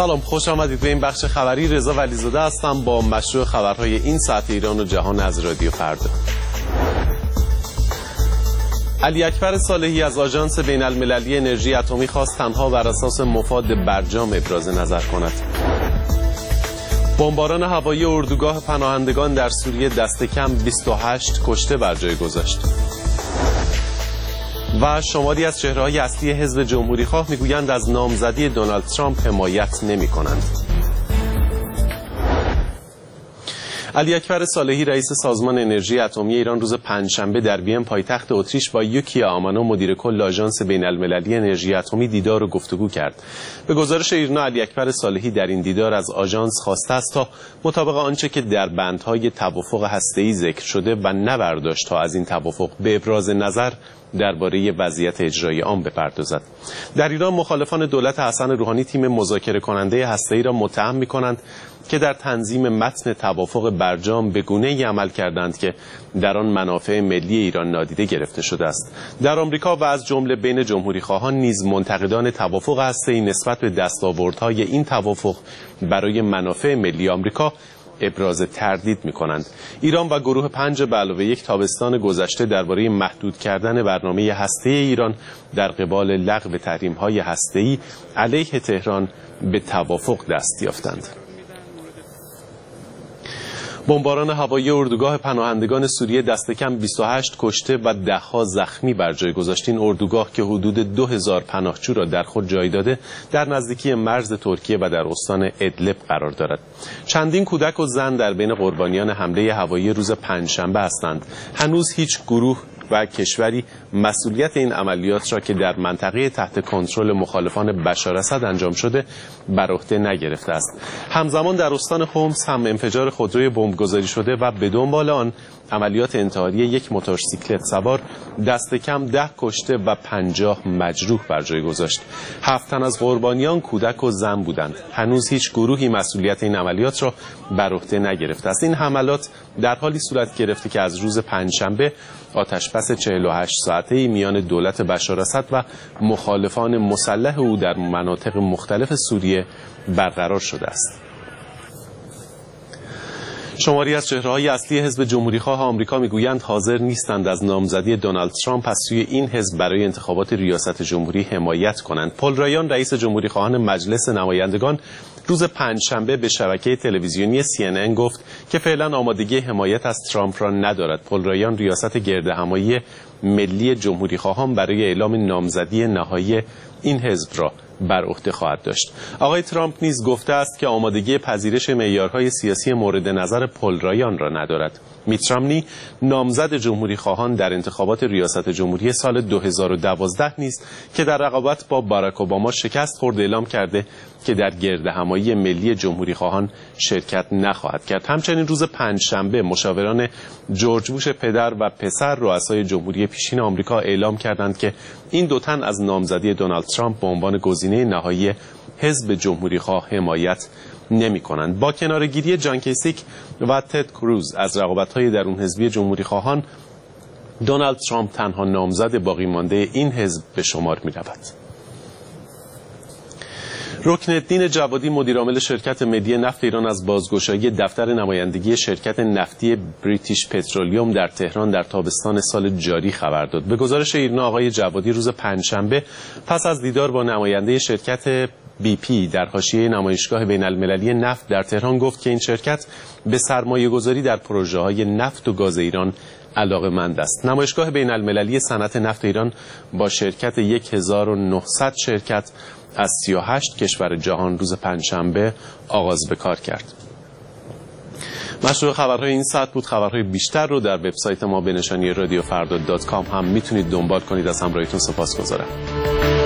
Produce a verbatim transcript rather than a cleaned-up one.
سلام، خوش آمدید به این بخش خبری. رضا ولیزاده هستم با مشروع خبرهای این ساعت ایران و جهان از رادیو فردا. علی اکبر صالحی از آژانس بین المللی انرژی اتمی خواست تنها بر اساس مفاد برجام ابراز نظر کند. بمباران هوایی اردوگاه پناهندگان در سوریه دست کم بیست و هشت کشته بر جای گذاشت. و شماری از چهره‌های اصلی حزب جمهوریخواه میگویند از نامزدی دونالد ترامپ حمایت نمی‌کنند. علی اکبر صالحی رئیس سازمان انرژی اتمی ایران روز پنجشنبه در وین پایتخت اتریش با یوکیا آمانو مدیر کل آژانس بین المللی انرژی اتمی دیدار و گفتگو کرد. به گزارش ایرنا علی اکبر صالحی در این دیدار از آژانس خواسته است تا مطابق آنچه که در بندهای توافق هسته‌ای ذکر شده و نبرداشت تا از این توافق به ابراز نظر درباره وضعیت اجرایی آن بپردازد. در ایران مخالفان دولت حسن روحانی تیم مذاکره کننده هسته‌ای را متهم می‌کنند که در تنظیم متن توافق برجام به گونه‌ای عمل کردند که در آن منافع ملی ایران نادیده گرفته شده است. در آمریکا و از جمله بین جمهوری‌خواهان نیز منتقدان توافق هسته‌ای نسبت به دستاوردهای این توافق برای منافع ملی آمریکا ابراز تردید می‌کنند. ایران و گروه پنج به علاوه یک تابستان گذشته درباره محدود کردن برنامه هسته‌ای ایران در قبال لغو تحریم‌های هسته‌ای علیه تهران به توافق دست یافتند. بمباران هوایی اردوگاه پناهندگان سوریه دست کم بیست و هشت کشته و ده‌ها زخمی بر جای گذاشت. این اردوگاه که حدود دو هزار پناهجو را در خود جای داده در نزدیکی مرز ترکیه و در استان ادلب قرار دارد. چندین کودک و زن در بین قربانیان حمله هوایی روز پنجشنبه هستند. هنوز هیچ گروه و کشوری مسئولیت این عملیات را که در منطقه تحت کنترل مخالفان بشار اسد انجام شده بر عهده نگرفته است. همزمان در استان حمص هم انفجار خودروی بمبگذاری شده و به دنبال آن عملیات انتحاری یک موتورسیکلت سوار دست کم ده کشته و پنجاه مجروح بر جای گذاشت. هفت تن از قربانیان کودک و زن بودند. هنوز هیچ گروهی مسئولیت این عملیات را بر عهده نگرفته است. این حملات در حالی صورت گرفته که از روز پنجشنبه آتشبس چهل و هشت ساعته‌ای میان دولت بشار اسد و مخالفان مسلح او در مناطق مختلف سوریه برقرار شده است. شماری از چهره‌های اصلی حزب جمهوریخواه آمریکا میگویند حاضر نیستند از نامزدی دونالد ترامپ از سوی این حزب برای انتخابات ریاست جمهوری حمایت کنند. پل رایان رئیس جمهوریخواهان مجلس نمایندگان روز پنجشنبه به شبکه تلویزیونی سی ان ان گفت که فعلا آمادگی حمایت از ترامپ را ندارد. پل رایان ریاست گردهمایی ملی جمهوریخواهان برای اعلام نامزدی نهایی این حزب را بر عهده خواهد داشت. آقای ترامپ نیز گفته است که آمادگی پذیرش معیارهای سیاسی مورد نظر پل رایان را ندارد. میت رامنی نامزد جمهوری خواهان در انتخابات ریاست جمهوری سال دو هزار و دوازده نیست که در رقابت با باراک اوباما شکست خورد اعلام کرده که در گردهمایی ملی جمهوری خواهان شرکت نخواهد کرد. همچنین روز پنجشنبه مشاوران جورج بوش پدر و پسر رؤسای جمهوری پیشین آمریکا اعلام کردند که این دو تن از نامزدی دونالد ترامپ به عنوان گزینه نهایی حزب جمهوری خواه حمایت نمی کنند. با کنارگیری جان کیسیک و تد کروز از رقابت‌های درون حزبی جمهوری خواهان، دونالد ترامپ تنها نامزد باقی مانده این حزب به شمار می رود. رکن الدین جوادی مدیرعامل شرکت ملی نفت ایران از بازگشایی دفتر نمایندگی شرکت نفتی بریتیش پترولیوم در تهران در تابستان سال جاری خبر داد. به گزارش ایرنا آقای جوادی روز پنجشنبه پس از دیدار با نماینده شرکت بی پی در حاشیه نمایشگاه بین المللی نفت در تهران گفت که این شرکت به سرمایه گذاری در پروژه های نفت و گاز ایران علاقه‌مند است. نمایشگاه بین المللی صنعت نفت ایران با شرکت هزار و نهصد شرکت از سی و هشت کشور جهان روز پنجشنبه آغاز به کار کرد. مشروع خبرهای این ساعت بود. خبرهای بیشتر رو در وبسایت ما به نشانی رادیو فردا دات کام هم میتونید دنبال کنید. از همراهیتون سپاسگزارم.